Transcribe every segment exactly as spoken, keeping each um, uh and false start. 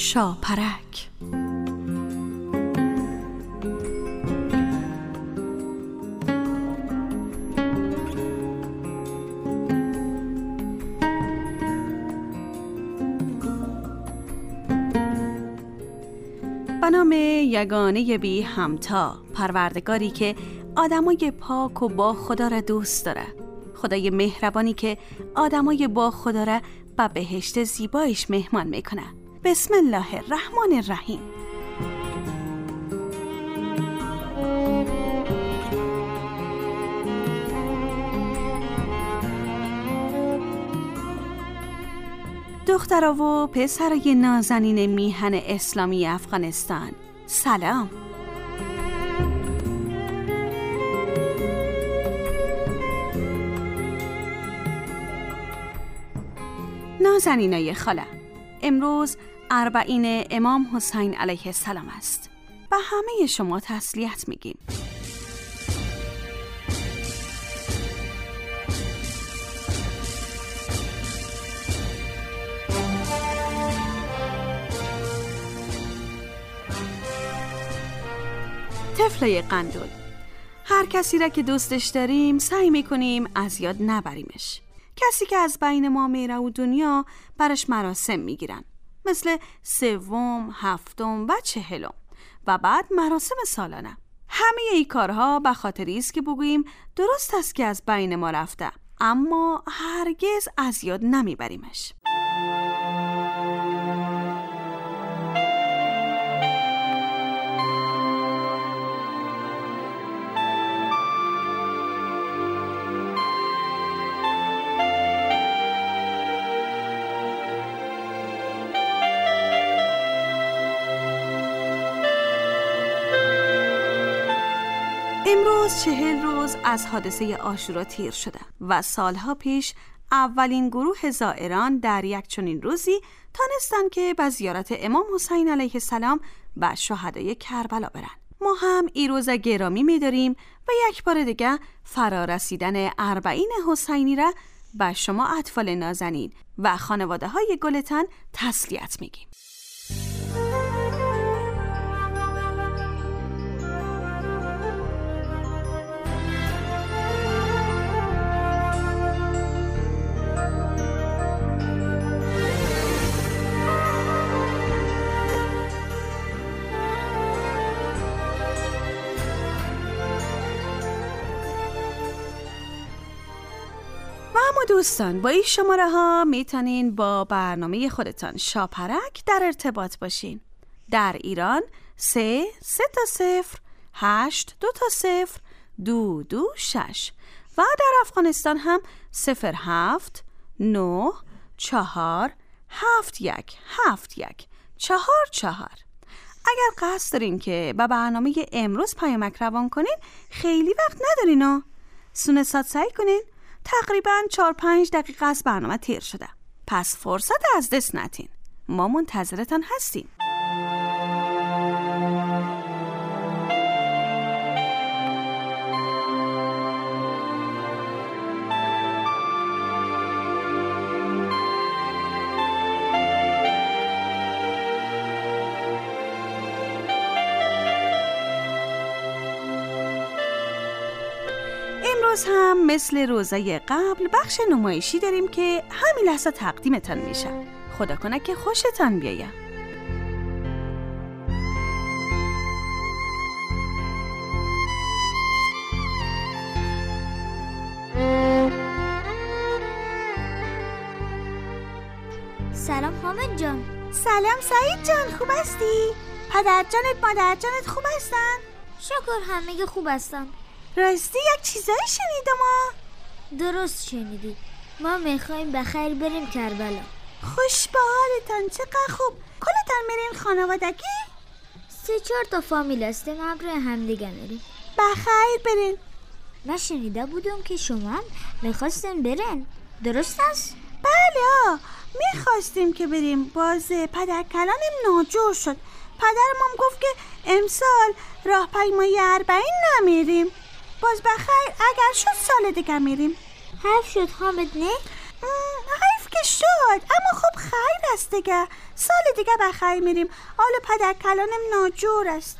شاپرک. به نام یگانه بی همتا، پروردگاری که آدمای پاک و با خدا را دوست داره، خدای مهربانی که آدمای با خدا را به بهشت زیبایش مهمان میکنه. بسم الله الرحمن الرحیم. دخترها و پسرای نازنین میهن اسلامی افغانستان، سلام. نازنینای خاله، امروز اربعین امام حسین علیه السلام است. به همه شما تسلیت میگیم. طفلای قندول، هر کسی را که دوستش داریم سعی میکنیم از یاد نبریمش. کسی که از بین ما میره و دنیا برش مراسم میگیرن، مثل سوم، هفتم و چهلم و بعد مراسم سالانه. همه ای کارها به خاطری است که بگوییم درست است که از بین ما رفته، اما هرگز از یاد نمیبریمش. امروز چهل روز از حادثه عاشورا تیر شده و سالها پیش اولین گروه زائران در یک چنین روزی تانستن که به زیارت امام حسین علیه السلام و شهدای کربلا برن. ما هم این روز گرامی می‌داریم و یک بار دیگه فرا رسیدن اربعین حسینی را به شما اطفال نازنین و خانواده های گلتن تسلیت میگیم. دوستان، با این شماره ها میتونین با برنامه خودتان شاپرک در ارتباط باشین. در ایران سه سه تا صفر هشت دو تا صفر دو دو شش و در افغانستان هم صفر هفت نه چهار هفت یک هفت یک چهار چهار. اگر قصد دارین که به برنامه امروز پیامک روان کنین، خیلی وقت ندارین و سونه سات سعی کنین. تقریباً چهار پنج دقیقه از برنامه تیر شده، پس فرصت از دست ندین. ما منتظرتان هستیم. امروز هم مثل روزای قبل بخش نمایشی داریم که همین لحظه تقدیمتان میشه. خدا کنه که خوشتان بیایه. سلام حامد جان. سلام سعید جان، خوب هستی؟ پدر جانت مادر جانت خوب هستن؟ شکر همه خوب هستن. راستی یک چیزایی شنیدم ها؟ درست شنیدی، ما میخوایم بخیر بریم کربلا. خوش به حالتان، چقدر خوب. کلتان میرین خانوادگی؟ سه چهار تا فامیل هستیم، همراه هم دیگه میریم. بخیر برین. من شنیده بودم که شما هم میخواستین برین، درست است؟ بله ها، میخواستیم که بریم، باز پدر کلانم ناجور شد. پدرم گفت که امسال راهپیمایی اربعین نمیریم، باز بخیر اگر شد سال دیگه میریم. حیف شد حامد، نه؟ حیف که که شد، اما خب خیر است دیگه. سال دیگه بخیر میریم. حالا پدر کلانم ناجور است.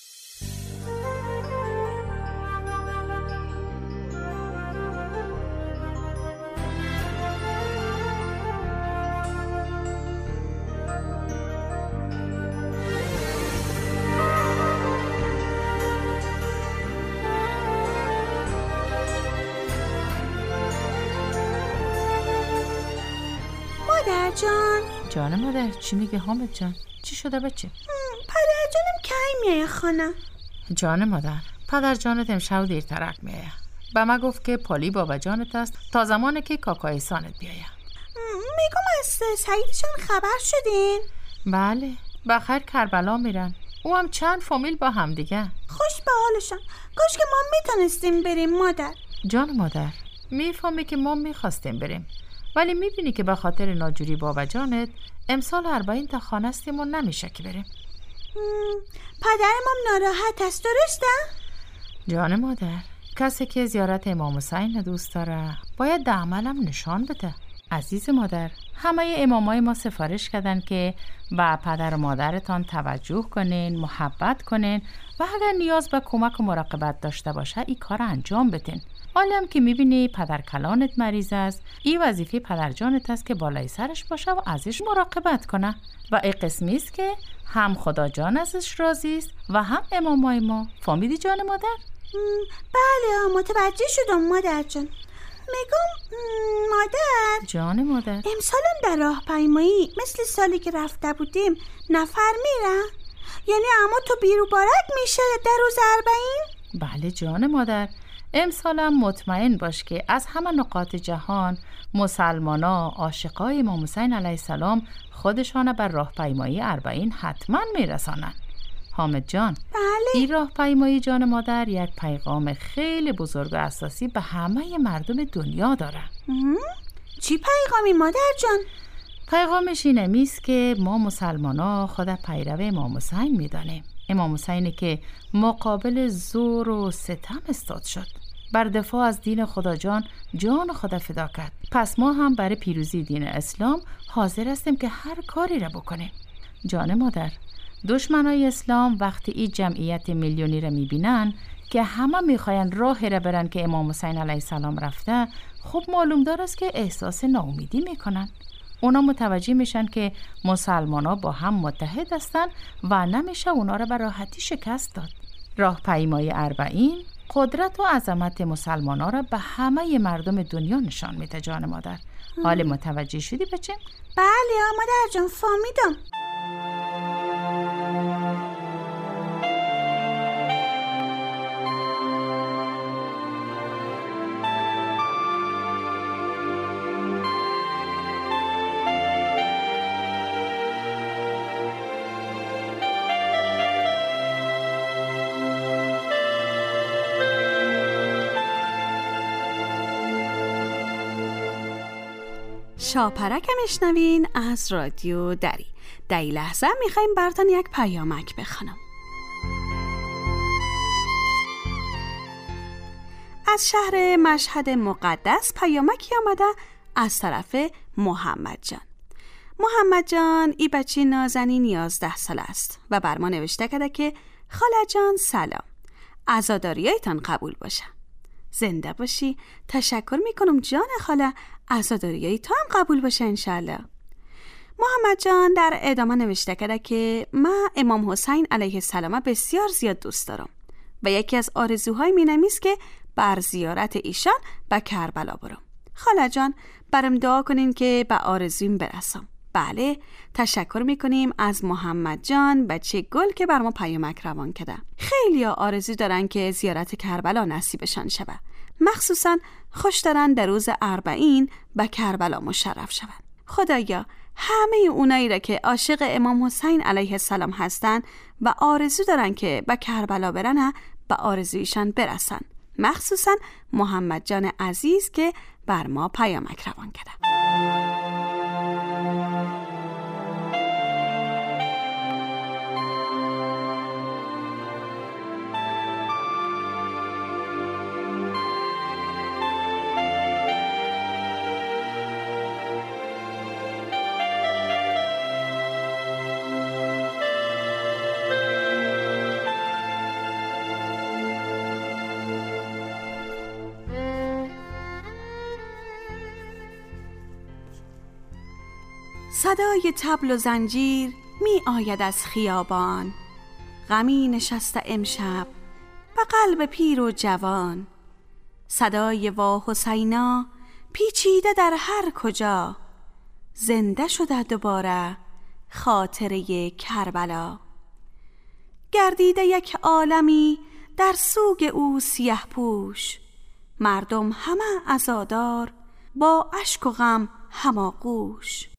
مادر جان. جان مادر، چی میگه حامد جان؟ چی شده بچه؟ پدر جانم کی میایه خانه؟ جان مادر، پدر جانت امشب دیرترک میایه. به ما گفت که پالی بابا جانت است تا زمانی که کاکای سانت بیایه. میگم از سعیدشان خبر شدین؟ بله، بخیر کربلا میرن. او هم چند فامیل با هم دیگه. خوش به حالشان. کاش که ما میتونستیم بریم مادر. جان مادر، میفهمی که ما میخواستیم بریم، ولی میبینی که به خاطر ناجوری بابا جانت امسال اربعین تا خانه استیم و نمیشه که بریم. پدرم ناراحت است، درسته؟ جان مادر، کسی که زیارت امام حسین دوست داره باید در عملم نشان بده. عزیز مادر، همه امامای ما سفارش کردن که به پدر و مادرتان توجه کنین، محبت کنین و اگر نیاز به کمک و مراقبت داشته باشه این کار انجام بدین. حالا هم که میبینی پدر کلانت مریض است، این وظیفه پدر جانت است که بالای سرش باشه و ازش مراقبت کنه و این قسمی است که هم خدا جان ازش راضی است و هم امامای ما. فهمیدی جان مادر؟ بله متوجه شدم مادر جان. میگم مادر جان مادر، امسالم در راه پیمایی مثل سالی که رفته بودیم نفر میرن؟ یعنی اما تو بیرو بارک میشه در روز اربعین؟ بله جان مادر، امسالم مطمئن باش که از همه نقاط جهان مسلمانا عاشقای امام حسین علیه السلام خودشان بر راه پیمایی اربعین حتما میرسانن. حامد جان، بله. این راه پیمایی جان مادر یک پیغام خیلی بزرگ و اساسی به همه مردم دنیا داره. چی پیغامی مادر جان؟ پیغامش اینه میست که ما مسلمانا خود پیرو امام حسین میدانیم. امام حسینی که مقابل زور و ستم استاد شد، بر دفاع از دین خدا جان جان خدا فدا کرد. پس ما هم برای پیروزی دین اسلام حاضر هستیم که هر کاری را بکنیم. جان مادر، دشمنای اسلام وقتی این جمعیت میلیونی را میبینن که همه میخواین راهی را برن که امام حسین علیه السلام رفته، خب معلوم دار است که احساس ناامیدی میکنن. اونا متوجه میشن که مسلمان ها با هم متحد هستن و نمیشه اونا را به راحتی شکست داد. راه پیمای اربعین قدرت و عظمت مسلمان ها را به همه مردم دنیا نشان میده. جان مادر، حال متوجه شدی بچه؟ بله مادر جان، فهمیدم. شاپرک میشنوین از رادیو دری. در این لحظه میخوایم براتون یک پیامک بخونم. از شهر مشهد مقدس پیامکی آمده از طرف محمد جان. محمد جان ای بچه نازنین یازده سال است و بر ما نوشته کرده که خاله جان سلام، عزاداریایتان قبول باشه. زنده باشی. تشکر میکنم جان خاله، عزاداریای تو هم قبول باشه انشالله. محمد جان در ادامه نوشته کرده که من امام حسین علیه السلام بسیار زیاد دوست دارم و یکی از آرزوهای مینم است که بر زیارت ایشان به کربلا برم. خاله جان برام دعا کنین که به آرزویم برسم. بله، تشکر میکنیم از محمد جان بچه گل که بر ما پیامک روان کرده. خیلی ها آرزو دارن که زیارت کربلا نصیبشان شود، مخصوصا خوش دارن در روز اربعین به کربلا مشرف شود. خدایا همه اونایی را که عاشق امام حسین علیه السلام هستن و آرزو دارن که به کربلا برن به آرزویشان برسن، مخصوصا محمد جان عزیز که بر ما پیامک روان کرده. صدای طبل و زنجیر می آید از خیابان، غمی نشسته امشب به قلب پیر و جوان. صدای وا حسینا پیچیده در هر کجا، زنده شده دوباره خاطره کربلا. گردیده یک عالمی در سوگ او سیه پوش، مردم همه عزادار با اشک و غم هماغوش.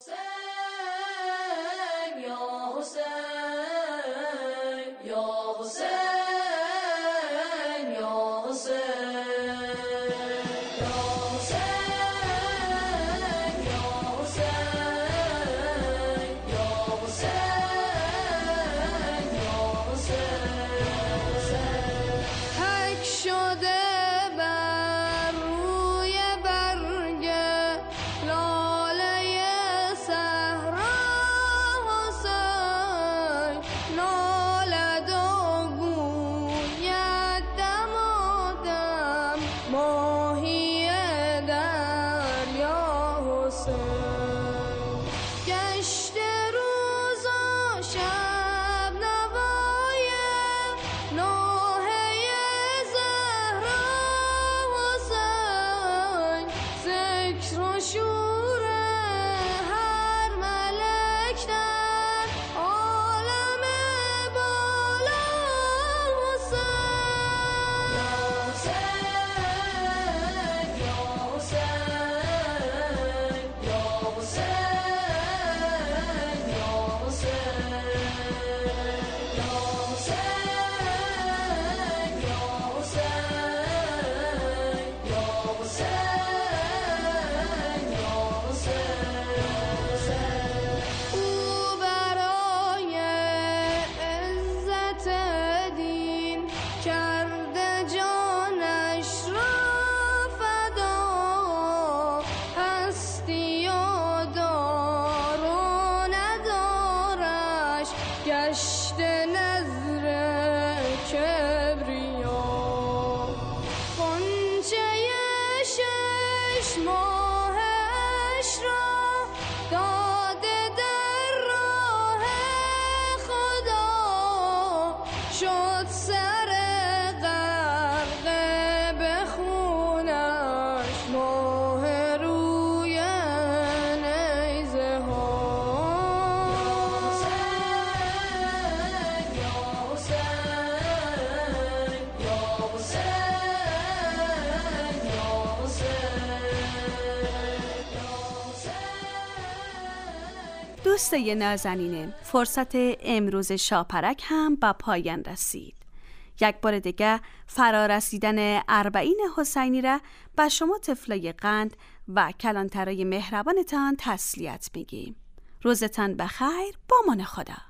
دوسته نازنینم، فرصت امروز شاپرک هم به پایان رسید. یک بار دیگه فرارسیدن اربعین حسینی را به شما طفلای قند و کلانترای مهربانتان تسلیت میگیم. روزتان بخیر، با مان خدا.